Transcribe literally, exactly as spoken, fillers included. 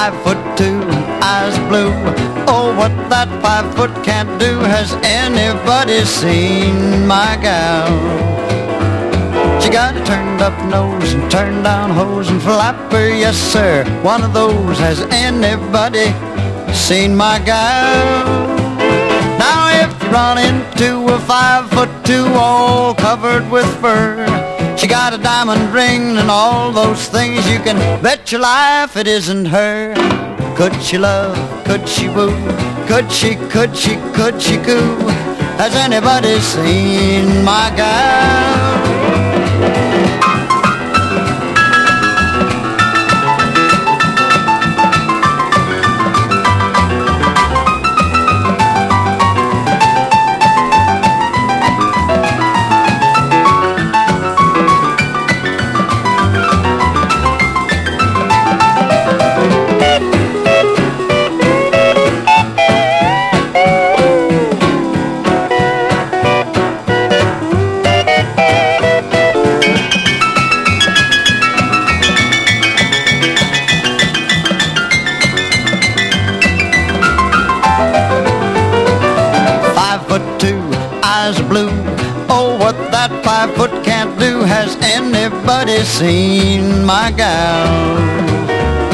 Five foot two, eyes blue. Oh, what that five foot can't do. Has anybody seen my gal? She got a turned up nose and turned down hose and flapper, yes sir, one of those. Has anybody seen my gal? Now if you run into a five foot two all covered with fur, she got a diamond ring and all those things, you can bet your life it isn't her. Could she love, could she woo, could she, could she, could she coo? Has anybody seen my gal? Blue. Oh, what that five foot can't do. Has anybody seen my gal?